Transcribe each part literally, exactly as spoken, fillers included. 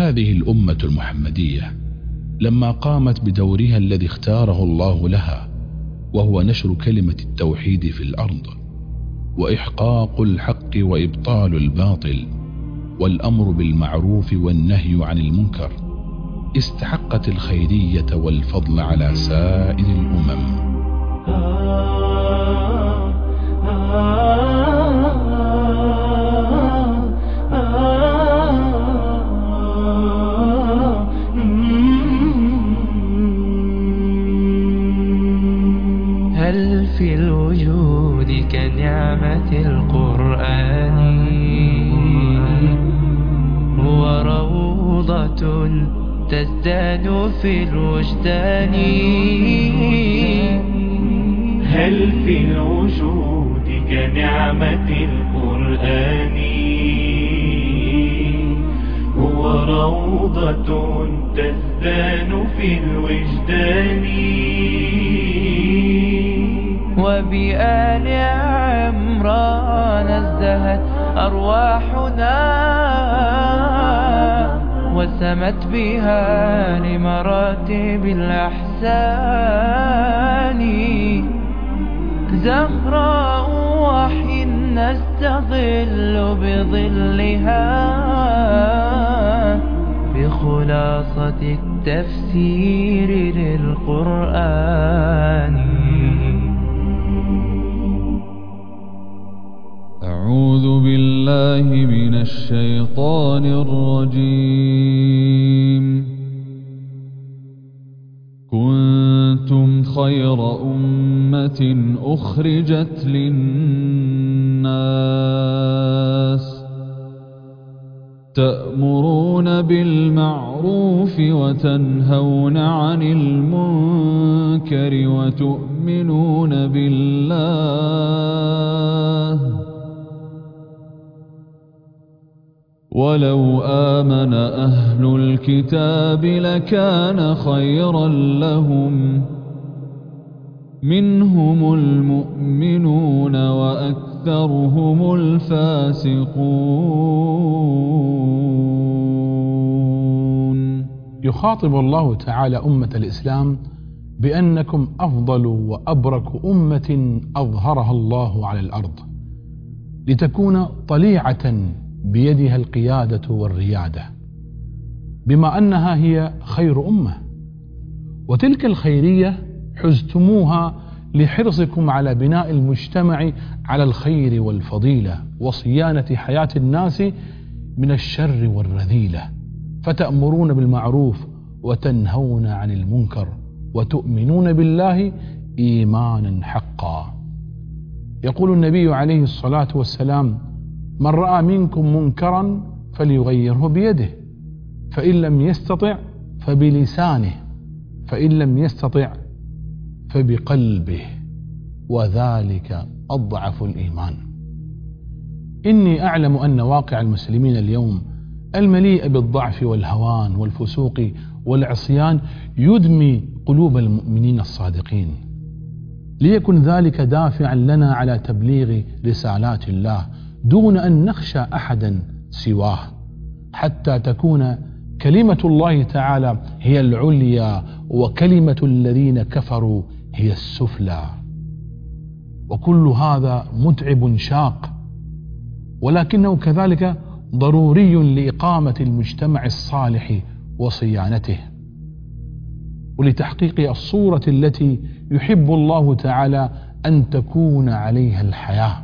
هذه الأمة المحمدية لما قامت بدورها الذي اختاره الله لها، وهو نشر كلمة التوحيد في الأرض، وإحقاق الحق وإبطال الباطل، والأمر بالمعروف والنهي عن المنكر، استحقت الخيرية والفضل على سائر الأمم. هل في الوجود كنعمة القرآن هو روضة تزداد في الوجدان؟ هل في الوجود كنعمة القرآن هو روضة تزداد في الوجدان؟ وبآل عمران ازدهت أرواحنا وسمت بها لمراتب الأحسان. زهراء وحي نستظل بظلها بخلاصة التفسير للقرآن. أعوذ بالله من الشيطان الرجيم. كنتم خير أمة أخرجت للناس تأمرون بالمعروف وتنهون عن المنكر وتؤمنون بالله ولو آمن أهل الكتاب لكان خيرا لهم منهم المؤمنون وأكثرهم الفاسقون. يخاطب الله تعالى أمة الإسلام بأنكم أفضل وأبرك أمة أظهرها الله على الأرض، لتكون طليعة بيدها القيادة والريادة، بما أنها هي خير أمة. وتلك الخيرية حزتموها لحرصكم على بناء المجتمع على الخير والفضيلة وصيانة حياة الناس من الشر والرذيلة، فتأمرون بالمعروف وتنهون عن المنكر وتؤمنون بالله إيمانا حقا. يقول النبي عليه الصلاة والسلام: من رأى منكم منكرا فليغيره بيده، فإن لم يستطع فبلسانه، فإن لم يستطع فبقلبه، وذلك أضعف الإيمان. إني أعلم أن واقع المسلمين اليوم المليء بالضعف والهوان والفسوق والعصيان يدمي قلوب المؤمنين الصادقين، ليكن ذلك دافعا لنا على تبليغ رسالات الله دون أن نخشى أحدا سواه، حتى تكون كلمة الله تعالى هي العليا وكلمة الذين كفروا هي السفلى. وكل هذا متعب شاق، ولكنه كذلك ضروري لإقامة المجتمع الصالح وصيانته، ولتحقيق الصورة التي يحب الله تعالى أن تكون عليها الحياة.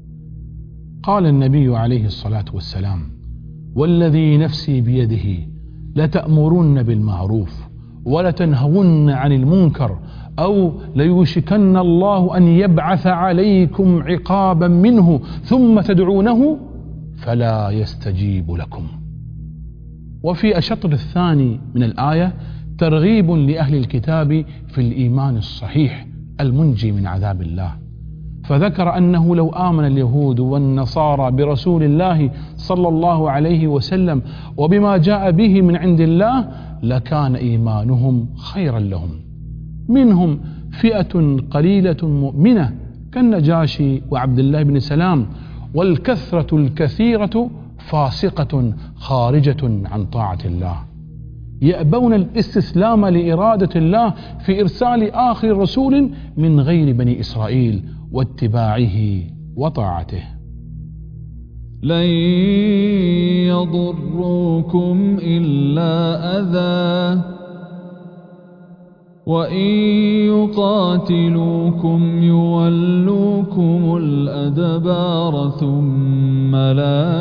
قال النبي عليه الصلاة والسلام: والذي نفسي بيده لتأمرن بالمعروف ولتنهون عن المنكر أو ليوشكن الله أن يبعث عليكم عقابا منه ثم تدعونه فلا يستجيب لكم. وفي الشطر الثاني من الآية ترغيب لأهل الكتاب في الإيمان الصحيح المنجي من عذاب الله، فذكر أنه لو آمن اليهود والنصارى برسول الله صلى الله عليه وسلم وبما جاء به من عند الله لكان إيمانهم خيرا لهم. منهم فئة قليلة مؤمنة كالنجاشي وعبد الله بن سلام، والكثرة الكثيرة فاسقة خارجة عن طاعة الله، يأبون الاستسلام لإرادة الله في إرسال آخر رسول من غير بني إسرائيل واتباعه وطاعته. لن يضروكم إلا أذى وإن يقاتلوكم يولوكم الأدبار ثم لا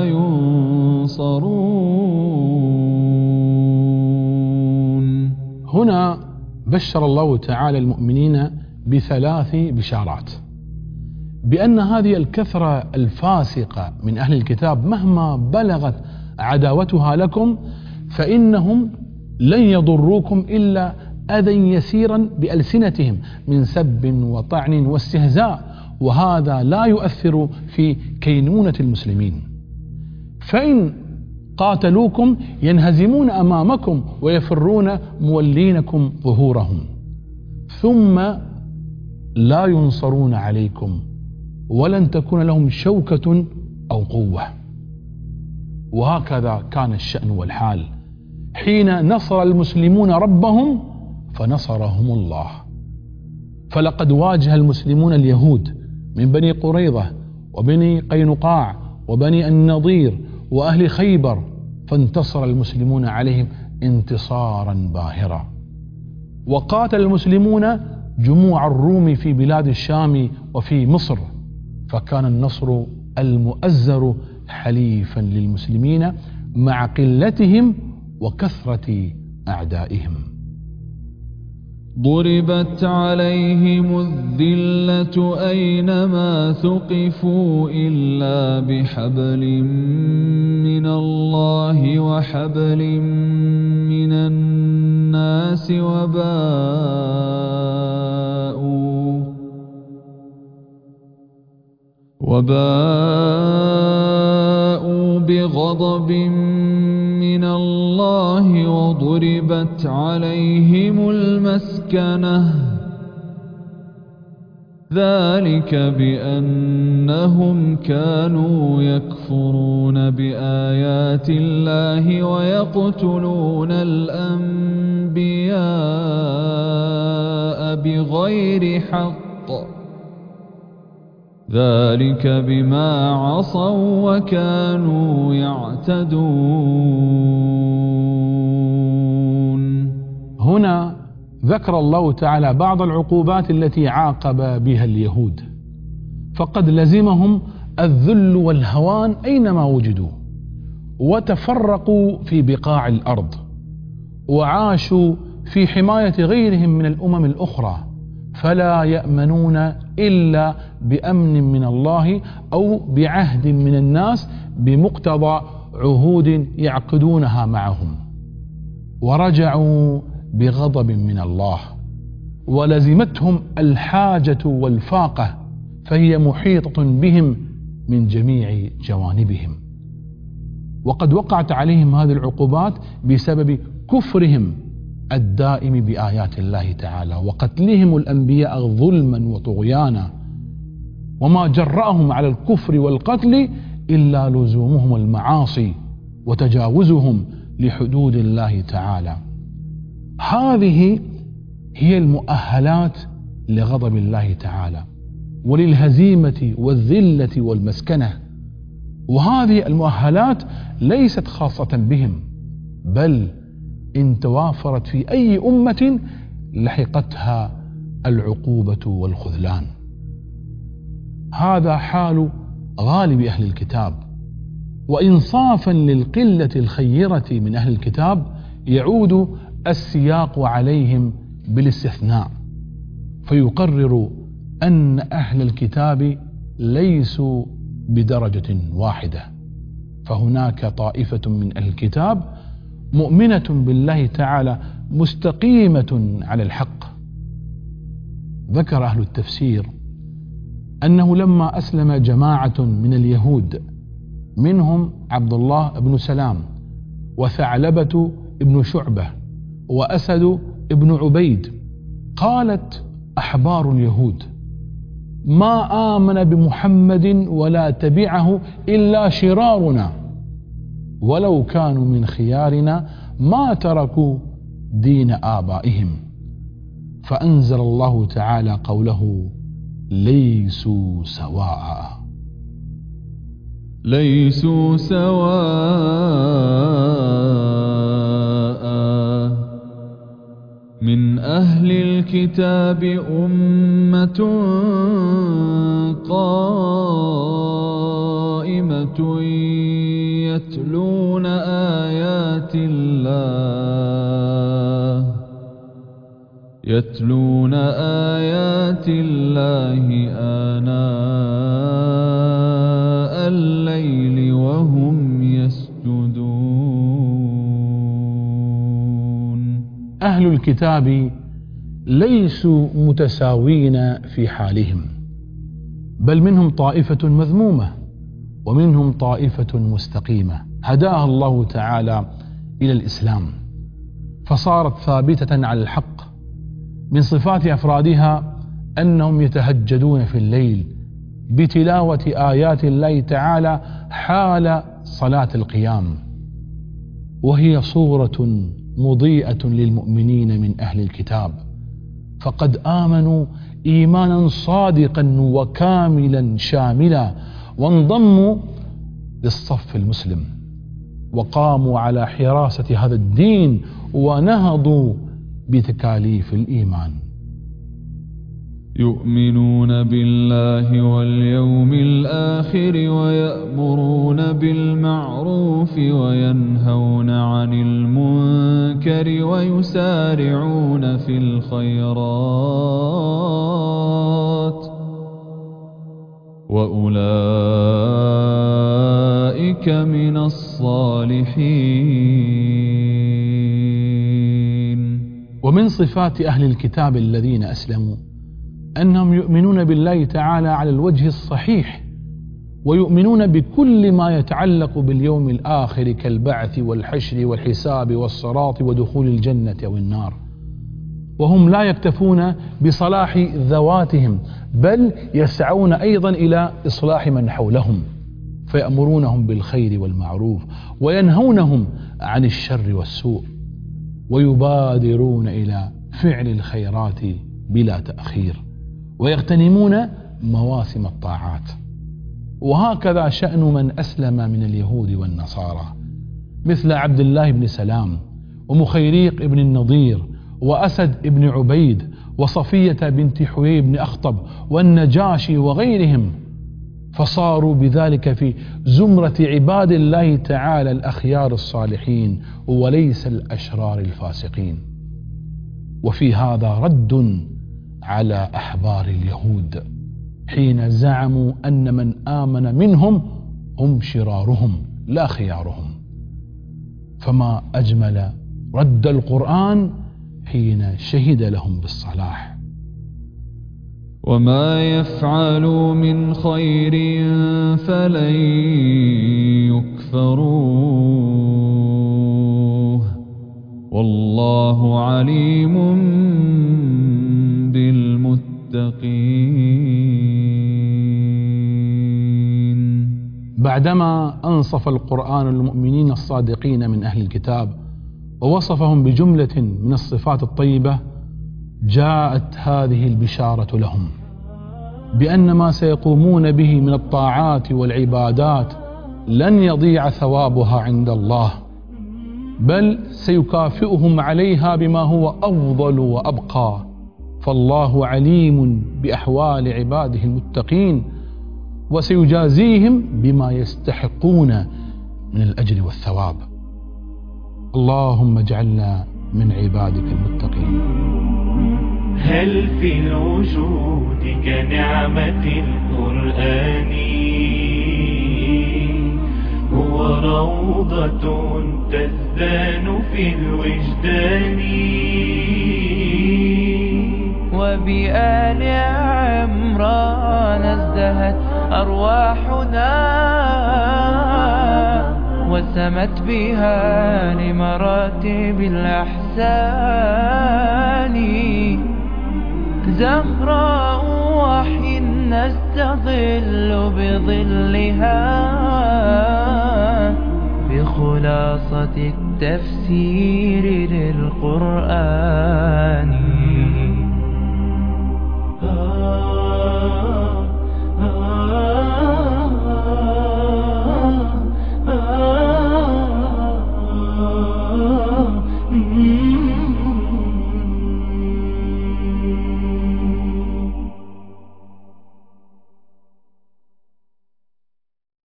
ينصرون. هنا بشر الله تعالى المؤمنين بثلاث بشارات: بأن هذه الكثرة الفاسقة من أهل الكتاب مهما بلغت عداوتها لكم فإنهم لن يضروكم إلا أذى يسيرا بألسنتهم من سب وطعن واستهزاء، وهذا لا يؤثر في كينونة المسلمين. فإن قاتلوكم ينهزمون أمامكم ويفرون مولينكم ظهورهم، ثم لا ينصرون عليكم ولن تكون لهم شوكة أو قوة. وهكذا كان الشأن والحال حين نصر المسلمون ربهم فنصرهم الله. فلقد واجه المسلمون اليهود من بني قريظة وبني قينقاع وبني النضير وأهل خيبر، فانتصر المسلمون عليهم انتصارا باهرا. وقاتل المسلمون جموع الروم في بلاد الشام وفي مصر، فكان النصر المؤزر حليفا للمسلمين مع قلتهم وكثرة أعدائهم. ضربت عليهم الذلة أينما ثقفوا إلا بحبل من الله وحبل من الناس وباءوا وباءوا بغضب من الله وضربت عليهم المسكنة ذلك بأنهم كانوا يكفرون بآيات الله ويقتلون الأنبياء بغير حق ذلك بما عصوا وكانوا يعتدون. هنا ذكر الله تعالى بعض العقوبات التي عاقب بها اليهود، فقد لزمهم الذل والهوان أينما وجدوا، وتفرقوا في بقاع الأرض، وعاشوا في حماية غيرهم من الأمم الأخرى، فلا يأمنون إلا بأمن من الله أو بعهد من الناس بمقتضى عهود يعقدونها معهم. ورجعوا بغضب من الله، ولزمتهم الحاجة والفاقة، فهي محيطة بهم من جميع جوانبهم. وقد وقعت عليهم هذه العقوبات بسبب كفرهم الدائم بآيات الله تعالى وقتلهم الأنبياء ظلما وطغيانا، وما جرأهم على الكفر والقتل إلا لزومهم المعاصي وتجاوزهم لحدود الله تعالى. هذه هي المؤهلات لغضب الله تعالى وللهزيمة والذلة والمسكنة. وهذه المؤهلات ليست خاصة بهم، بل إن توافرت في أي أمة لحقتها العقوبة والخذلان. هذا حال غالب أهل الكتاب. وإنصافا للقلة الخيرة من أهل الكتاب يعود السياق عليهم بالاستثناء، فيقرر أن أهل الكتاب ليسوا بدرجة واحدة، فهناك طائفة من أهل الكتاب مؤمنة بالله تعالى مستقيمة على الحق. ذكر أهل التفسير أنه لما أسلم جماعة من اليهود منهم عبد الله بن سلام وثعلبة بن شعبة وأسد بن عبيد، قالت أحبار اليهود: ما آمن بمحمد ولا تبعه إلا شرارنا، ولو كانوا من خيارنا ما تركوا دين آبائهم. فأنزل الله تعالى قوله ليسوا سواء. ليسوا سواء من أهل الكتاب أمة قائمة يتلون آيات الله يتلون آيات الله آناء الليل وهم يسجدون. أهل الكتاب ليسوا متساوين في حالهم، بل منهم طائفة مذمومة ومنهم طائفة مستقيمة هداها الله تعالى إلى الإسلام فصارت ثابتة على الحق. من صفات أفرادها أنهم يتهجدون في الليل بتلاوة آيات الله تعالى حال صلاة القيام، وهي صورة مضيئة للمؤمنين من أهل الكتاب، فقد آمنوا إيمانا صادقا وكاملا شاملا، وانضموا للصف المسلم وقاموا على حراسة هذا الدين ونهضوا بتكاليف الإيمان. يؤمنون بالله واليوم الآخر ويأمرون بالمعروف وينهون عن المنكر ويسارعون في الخيرات وأولئك من الصالحين. ومن صفات أهل الكتاب الذين أسلموا أنهم يؤمنون بالله تعالى على الوجه الصحيح، ويؤمنون بكل ما يتعلق باليوم الآخر كالبعث والحشر والحساب والصراط ودخول الجنة أو النار، وهم لا يكتفون بصلاح ذواتهم بل يسعون أيضا إلى إصلاح من حولهم، فيأمرونهم بالخير والمعروف وينهونهم عن الشر والسوء، ويبادرون إلى فعل الخيرات بلا تأخير، ويغتنمون مواسم الطاعات. وهكذا شأن من أسلم من اليهود والنصارى مثل عبد الله بن سلام ومخيريق بن النضير وأسد بن عبيد وصفية بنت حيي بن أخطب والنجاشي وغيرهم، فصاروا بذلك في زمرة عباد الله تعالى الأخيار الصالحين وليس الأشرار الفاسقين. وفي هذا رد على أحبار اليهود حين زعموا أن من آمن منهم هم شرارهم لا خيارهم، فما أجمل رد القرآن حين شهد لهم بالصلاح. وما يفعلوا من خير فلن يكفروه والله عليم بالمتقين. بعدما أنصف القرآن المؤمنين الصادقين من أهل الكتاب ووصفهم بجملة من الصفات الطيبة، جاءت هذه البشارة لهم بأن ما سيقومون به من الطاعات والعبادات لن يضيع ثوابها عند الله، بل سيكافئهم عليها بما هو أفضل وأبقى، فالله عليم بأحوال عباده المتقين وسيجازيهم بما يستحقون من الأجر والثواب. اللهم اجعلنا من عبادك المتقين. هل في الوجود كنعمة القرآن هو روضة تزدان في الوجدان، وبآل عمران ازدهت أرواحنا وسمت بها لمراتب الأحسان، زهراء وحي نستظل بظلها بخلق خلاصة التفسير للقرآن.